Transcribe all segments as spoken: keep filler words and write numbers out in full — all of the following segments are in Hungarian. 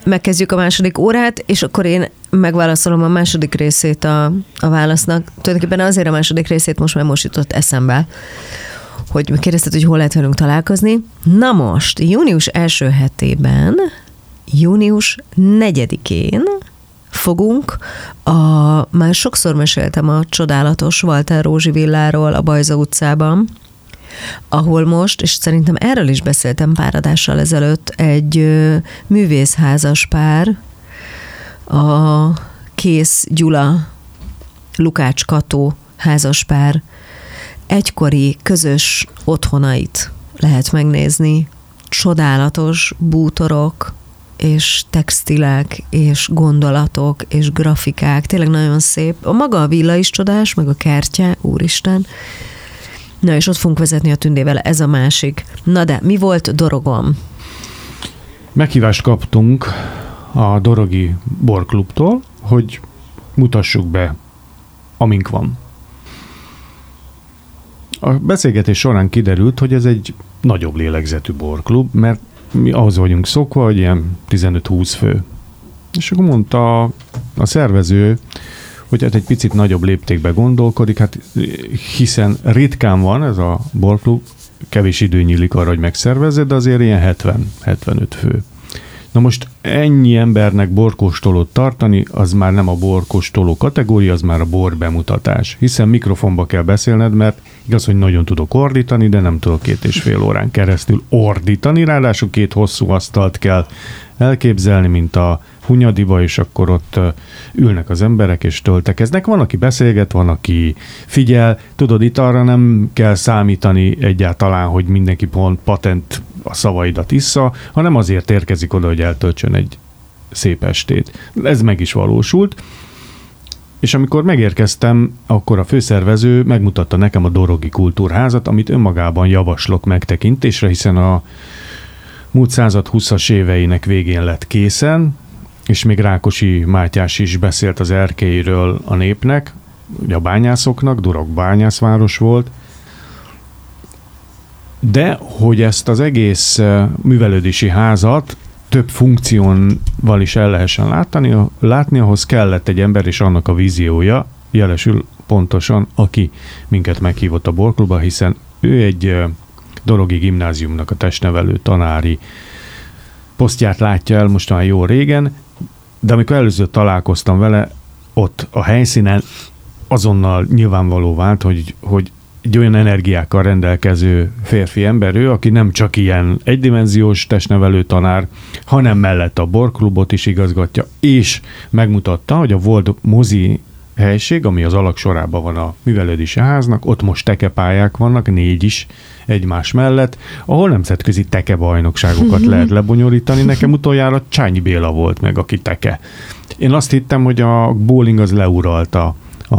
megkezdjük a második órát, és akkor én megválaszolom a második részét a, a válasznak. Tulajdonképpen azért a második részét most már most jutott eszembe, hogy kérdezted, hogy hol lehet velünk találkozni. Na most, június első hetében, június negyedikén fogunk, a, már sokszor meséltem a csodálatos Walter Rózsi villáról a Bajza utcában, ahol most, és szerintem erről is beszéltem pár adással ezelőtt, egy ö, művészházas pár, a Kész Gyula, Lukács Kató házaspár egykori közös otthonait lehet megnézni. Csodálatos bútorok, és textilek, és gondolatok, és grafikák. Tényleg nagyon szép. A maga a villa is csodás, meg a kertje, úristen. Na, és ott fogunk vezetni a Tündével, ez a másik. Na de, mi volt Dorogon? Meghívást kaptunk a Dorogi Borklubtól, hogy mutassuk be, amink van. A beszélgetés során kiderült, hogy ez egy nagyobb lélegzetű borklub, mert mi ahhoz vagyunk szokva, hogy ilyen tizenöt-húsz fő. És akkor mondta a, a szervező, hogy hát egy picit nagyobb léptékbe gondolkodik, hát hiszen ritkán van ez a borklub, kevés idő nyílik arra, hogy megszervezze, de azért ilyen hetven-hetvenöt fő. Na most ennyi embernek borkóstolót tartani, az már nem a borkóstoló kategória, az már a bor bemutatás. Hiszen mikrofonba kell beszélned, mert igaz, hogy nagyon tudok ordítani, de nem tudok két és fél órán keresztül ordítani, ráadásul két hosszú asztalt kell elképzelni, mint a Hunyadiba, és akkor ott ülnek az emberek, és töltekeznek. Van, aki beszélget, van, aki figyel. Tudod, itt arra nem kell számítani egyáltalán, hogy mindenki pont patent a szavaidat issza, hanem azért érkezik oda, hogy eltöltsön egy szép estét. Ez meg is valósult. És amikor megérkeztem, akkor a főszervező megmutatta nekem a Dorogi Kultúrházat, amit önmagában javaslok megtekintésre, hiszen a múlt század húszas éveinek végén lett készen, és még Rákosi Mátyás is beszélt az erkélyről a népnek, ugye a bányászoknak, Dorog bányászváros volt, de hogy ezt az egész művelődési házat több funkcióval is el lehessen látni, látni, ahhoz kellett egy ember és annak a víziója, jelesül pontosan, aki minket meghívott a borklubba, hiszen ő egy Dorogi Gimnáziumnak a testnevelő tanári posztját látja el most már jó régen, de amikor először találkoztam vele, ott a helyszínen azonnal nyilvánvaló vált, hogy, hogy egy olyan energiákkal rendelkező férfi ember ő, aki nem csak ilyen egydimenziós testnevelő tanár, hanem mellett a borklubot is igazgatja, és megmutatta, hogy a volt mozi helység, ami az alaksorában van a művelődési háznak, ott most tekepályák vannak, négy is egymás mellett, ahol nemzetközi tekebajnokságokat lehet lebonyolítani. Nekem utoljára Csányi Béla volt meg, aki teke. Én azt hittem, hogy a bowling az leuralta a,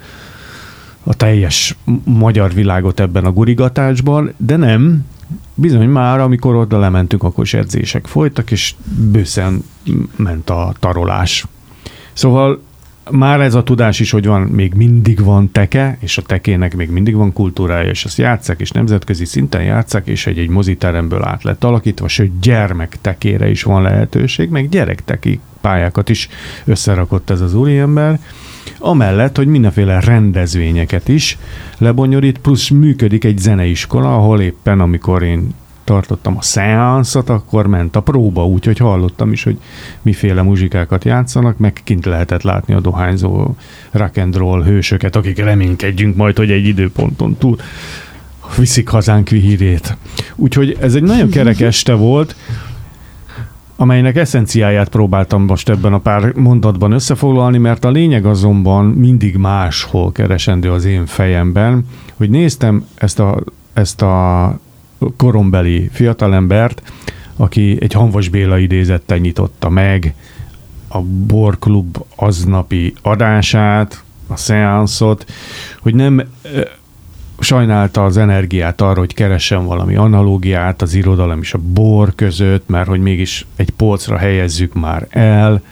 a teljes magyar világot ebben a gurigatásban, de nem. Bizony már, amikor oda lementünk, akkor is edzések folytak, és bőszen ment a tarolás. Szóval már ez a tudás is, hogy van, még mindig van teke, és a tekének még mindig van kultúrája, és azt játsszák, és nemzetközi szinten játsszák, és egy, egy moziteremből át lett alakítva, sőt gyermek tekére is van lehetőség, meg gyerekteki pályákat is összerakott ez az úriember, amellett, hogy mindenféle rendezvényeket is lebonyolít, plusz működik egy zeneiskola, ahol éppen amikor én tartottam a szeánszot, akkor ment a próba, úgyhogy hallottam is, hogy miféle muzsikákat játszanak, meg kint lehetett látni a dohányzó rock and roll hősöket, akik reménykedjünk majd, hogy egy időponton túl viszik hazánk vihírét. Úgyhogy ez egy nagyon kerek este volt, amelynek eszenciáját próbáltam most ebben a pár mondatban összefoglalni, mert a lényeg azonban mindig máshol keresendő az én fejemben, hogy néztem ezt a, ezt a korombeli fiatalembert, aki egy Hanvas Béla idézettel nyitotta meg a borklub aznapi adását, a szeánszot, hogy nem sajnálta az energiát arra, hogy keressen valami analógiát az irodalom és a bor között, mert hogy mégis egy polcra helyezzük már el.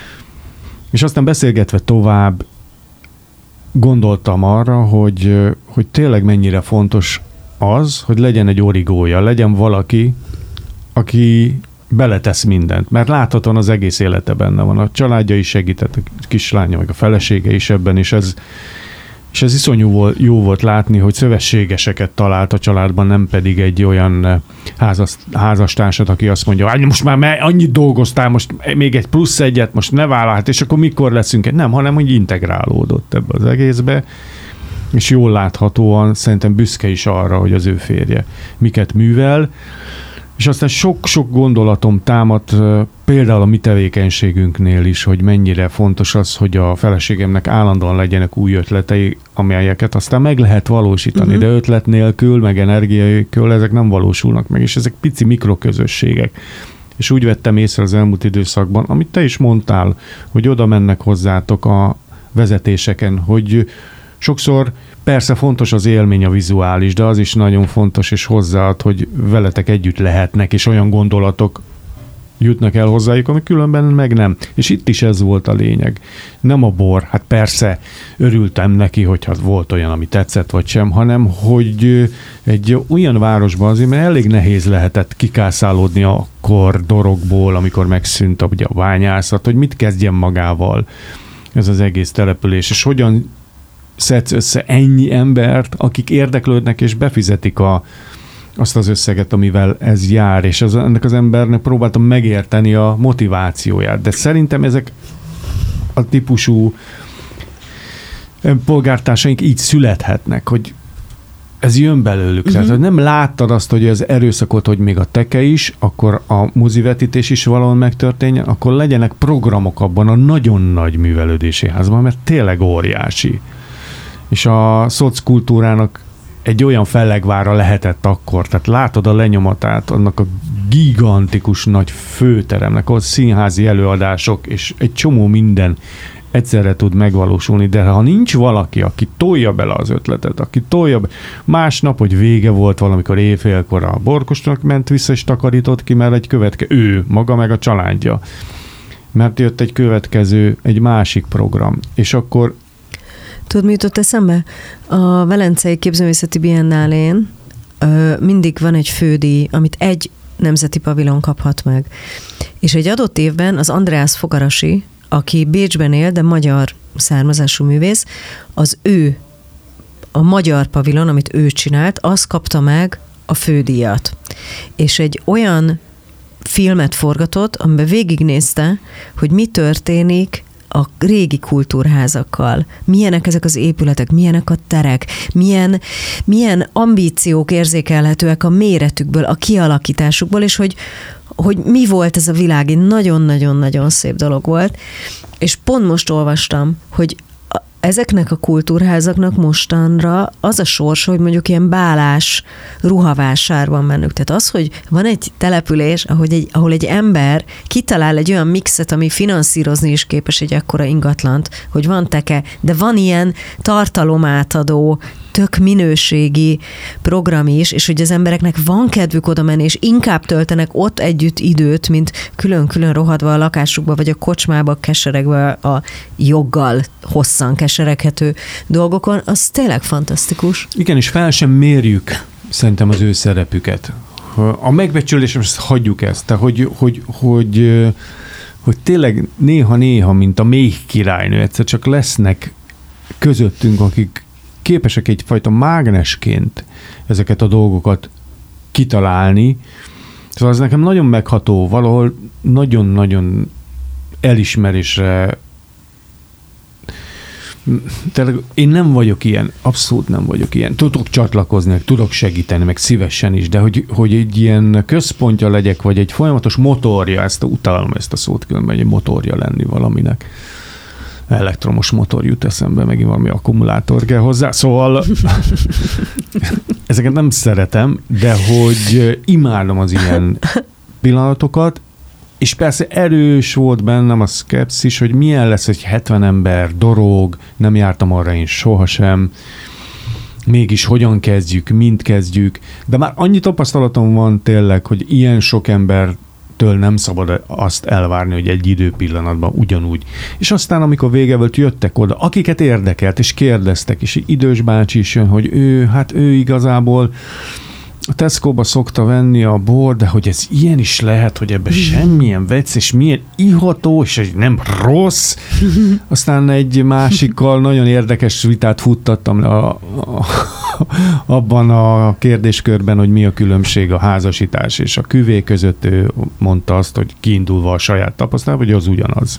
És aztán beszélgetve tovább gondoltam arra, hogy, hogy tényleg mennyire fontos az, hogy legyen egy origója, legyen valaki, aki beletesz mindent, mert láthatóan az egész élete benne van. A családja is segített, a kislánya, meg a felesége is ebben, és ez, és ez iszonyú volt, jó volt látni, hogy szövetségeseket talált a családban, nem pedig egy olyan házas, házastársat, aki azt mondja, hogy most már annyit dolgoztál, most még egy plusz egyet, most ne vállalt, és akkor mikor leszünk? Nem, hanem hogy integrálódott ebbe az egészbe, és jól láthatóan szerintem büszke is arra, hogy az ő férje miket művel, és aztán sok-sok gondolatom támadt például a mi tevékenységünknél is, hogy mennyire fontos az, hogy a feleségemnek állandóan legyenek új ötletei, amelyeket aztán meg lehet valósítani, uh-huh. de ötlet nélkül, meg energiaikől ezek nem valósulnak meg, és ezek pici mikroközösségek. És úgy vettem észre az elmúlt időszakban, amit te is mondtál, hogy oda mennek hozzátok a vezetéseken, hogy sokszor persze fontos az élmény, a vizuális, de az is nagyon fontos, és hozzáad, hogy veletek együtt lehetnek, és olyan gondolatok jutnak el hozzájuk, ami különben meg nem. És itt is ez volt a lényeg. Nem a bor, hát persze örültem neki, hogyha volt olyan, ami tetszett, vagy sem, hanem hogy egy olyan városban azért, mert elég nehéz lehetett kikászálódni akkor dorogból, amikor megszűnt ugye a bányászat, hogy mit kezdjen magával ez az egész település, és hogyan szedsz össze ennyi embert, akik érdeklődnek és befizetik a, azt az összeget, amivel ez jár, és az, ennek az embernek próbáltam megérteni a motivációját. De szerintem ezek a típusú polgártársaink így születhetnek, hogy ez jön belőlük. Uh-huh. Tehát, hogy nem láttad azt, hogy az erőszakot, hogy még a teke is, akkor a mozivetítés is valahol megtörténjen, akkor legyenek programok abban a nagyon nagy művelődési házban, mert tényleg óriási. És a szockultúrának egy olyan fellegvára lehetett akkor, tehát látod a lenyomatát annak a gigantikus nagy főteremnek, ahol színházi előadások, és egy csomó minden egyszerre tud megvalósulni, de ha nincs valaki, aki tolja bele az ötletet, aki tolja be, másnap, hogy vége volt valamikor éjfélkor a borkosnak ment vissza, és takarított ki, mert egy következő, ő, maga meg a családja, mert jött egy következő, egy másik program, és akkor tudod, mi jutott eszembe? A Velencei Képzőművészeti Biennálén ö, mindig van egy fődíj, amit egy nemzeti pavilon kaphat meg. És egy adott évben az Andreas Fogarasi, aki Bécsben él, de magyar származású művész, az ő, a magyar pavilon, amit ő csinált, az kapta meg a fődíjat. És egy olyan filmet forgatott, amiben végignézte, hogy mi történik a régi kultúrházakkal. Milyenek ezek az épületek, milyenek a terek, milyen, milyen ambíciók érzékelhetőek a méretükből, a kialakításukból, és hogy, hogy mi volt ez a világ. Egy nagyon-nagyon-nagyon szép dolog volt. És pont most olvastam, hogy ezeknek a kultúrházaknak mostanra az a sors, hogy mondjuk ilyen bálás ruhavásár van bennük. Tehát az, hogy van egy település, ahogy egy, ahol egy ember kitalál egy olyan mixet, ami finanszírozni is képes egy ekkora ingatlant, hogy van teke, de van ilyen tartalomátadó, tök minőségi program is, és hogy az embereknek van kedvük oda menni, és inkább töltenek ott együtt időt, mint külön-külön rohadva a lakásukba, vagy a kocsmába, keseregve a joggal hosszan kesereghető dolgokon, az tényleg fantasztikus. Igen, és fel sem mérjük szerintem az ő szerepüket. A megbecsülés, most hagyjuk ezt, tehát hogy, hogy, hogy, hogy tényleg néha-néha, mint a méh királynő, egyszer csak lesznek közöttünk, akik képesek egyfajta mágnesként ezeket a dolgokat kitalálni. Szóval ez nekem nagyon megható, valahol nagyon-nagyon elismerésre. Tehát én nem vagyok ilyen, abszolút nem vagyok ilyen. Tudok csatlakozni, tudok segíteni, meg szívesen is, de hogy, hogy egy ilyen központja legyek, vagy egy folyamatos motorja, ezt utalom ezt a szót különben, egy motorja lenni valaminek. Elektromos motor jut eszembe, megint valami akkumulátor kell hozzá, szóval ezeket nem szeretem, de hogy imádom az ilyen pillanatokat, és persze erős volt bennem a szkepszis, hogy milyen lesz, hogy hetven ember dorog, nem jártam arra én sohasem, mégis hogyan kezdjük, mint kezdjük, de már annyi tapasztalatom van tényleg, hogy ilyen sok ember től nem szabad azt elvárni, hogy egy időpillanatban ugyanúgy. És aztán, amikor vége volt, jöttek oda, akiket érdekelt, és kérdeztek, és egy idős bácsi is jön, hogy ő, hát ő igazából a Tesco-ba szokta venni a bor, de hogy ez ilyen is lehet, hogy ebben semmilyen vec, és milyen iható, és nem rossz. Aztán egy másikkal nagyon érdekes vitát futtattam le a, a, abban a kérdéskörben, hogy mi a különbség a házasítás és a küvé között. Ő mondta azt, hogy kiindulva a saját tapasztalat, hogy az ugyanaz.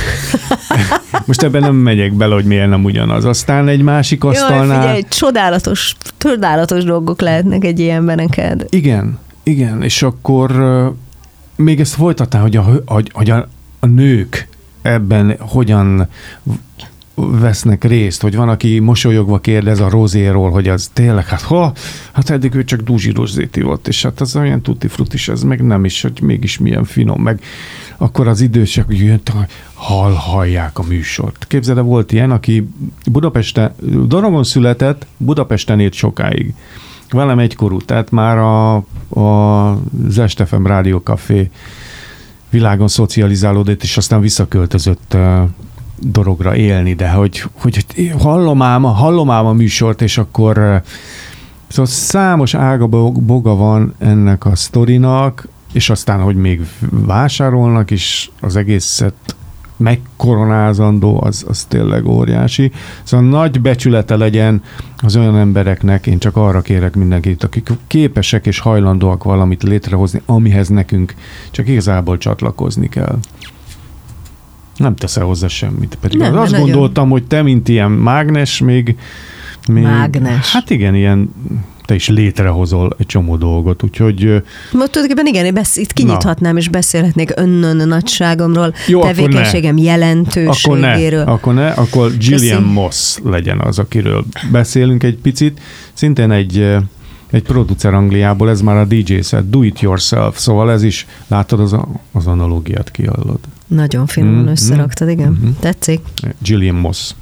Most ebben nem megyek bele, hogy miért nem ugyanaz. Aztán egy másik asztalnál... Jaj, figyelj, csodálatos, csodálatos dolgok lehetnek egy ilyenben neked. Igen, igen, és akkor uh, még ezt folytatnál, hogy, a, hogy, hogy a, a nők ebben hogyan vesznek részt, hogy van, aki mosolyogva kérdez a rozéról, hogy az tényleg, hát ha, hát eddig ő csak dúzsi rozét ivott, és hát az olyan tutti frutis, ez meg nem is, hogy mégis milyen finom, meg akkor az idősek, hogy jött, hall, hallják a műsort. Képzeld, volt ilyen, aki Budapesten, Dorogon született, Budapesten élt sokáig. Velem egykorú, tehát már a, a, az es té ef em Rádió Café világon szocializálódott, és aztán visszaköltözött uh, Dorogra élni, de hogy, hogy hallom ám, hallom ám a műsort, és akkor uh, szóval számos ága boga van ennek a sztorinak, és aztán, hogy még vásárolnak is az egészet megkoronázandó, az, az tényleg óriási. Szóval nagy becsülete legyen az olyan embereknek, én csak arra kérek mindenkit, akik képesek és hajlandóak valamit létrehozni, amihez nekünk csak igazából csatlakozni kell. Nem teszel hozzá semmit. Pedig nem, azt nagyon gondoltam, hogy te, mint ilyen mágnes, még, még... Mágnes. Hát igen, ilyen te is létrehozol egy csomó dolgot, úgyhogy... Most tulajdonképpen igen, besz- itt kinyithatnám, na, és beszélhetnék önnön nagyságomról, jó, tevékenységem akkor jelentőségéről. Akkor ne, akkor ne, akkor Gillian Köszi. Moss legyen az, akiről beszélünk egy picit. Szintén egy, egy producer Angliából, ez már a dé jé set, do it yourself, szóval ez is, látod, az, a, az analógiát kihallod. Nagyon finoman mm, összeraktad, igen. Mm-hmm. Tetszik? Gillian Moss.